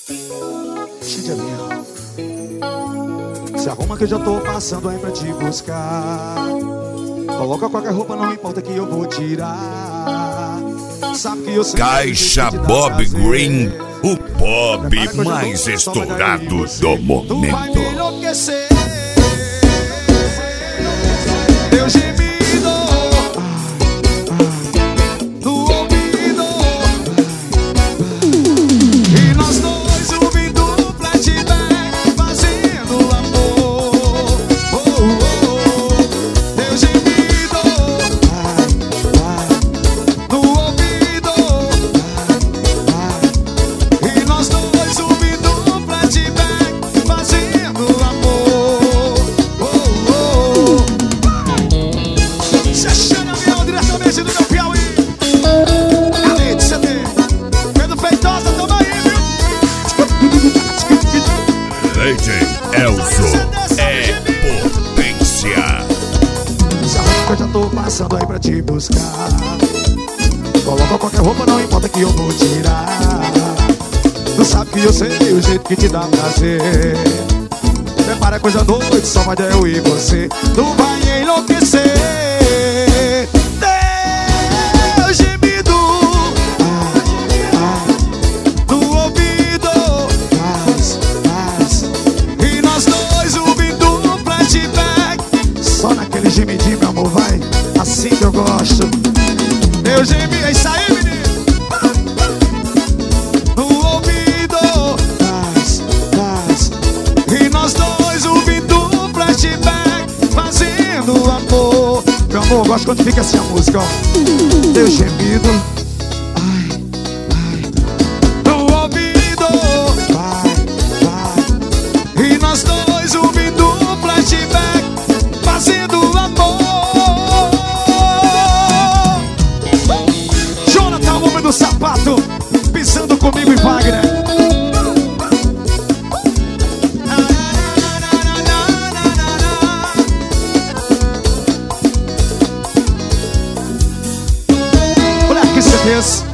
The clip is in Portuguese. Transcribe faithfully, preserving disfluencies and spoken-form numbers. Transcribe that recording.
Xindialinha, se arruma que eu já tô passando aí pra te buscar. Coloca qualquer roupa, não importa que eu vou tirar. Sabe que eu sei Caixa Bob Green, o Bob mais estourado do momento. Tu vai me enlouquecer. Teu gemido no ouvido, e nós dois ouvindo flashback, fazendo amor. Oh, oh, oh. Teu gemido no ouvido, e nós dois ouvindo flashback, fazendo amor. Oh, oh. Xaxana Miel, diretamente do meu Piauí. Ali de C D Pedro Feitosa, tamo aí, viu? D J Elzo é potência. Se arruma que eu já tô passando aí pra te buscar. Coloca qualquer roupa, não importa que eu vou tirar. Tu sabe que eu sei o jeito que te dá prazer. Prepara coisa doida, só vai eu e você. Tu vai enlouquecer. Teu gemido no ouvido, e nós dois ouvindo flashback. Só naquele gemidinho, meu amor, vai. Assim que eu gosto. Teu gemido, é isso aí, menino. No ouvido, e nós dois ouvindo flashback, fazendo amor. Meu amor, eu gosto quando fica assim a música, ó. Teu gemido, ai, ai, no ouvido, vai, vai, e nós dois ouvindo flashback, fazendo amor. Jonathan, o homem do sapato, pisando comigo e Wagner. Black C Ds.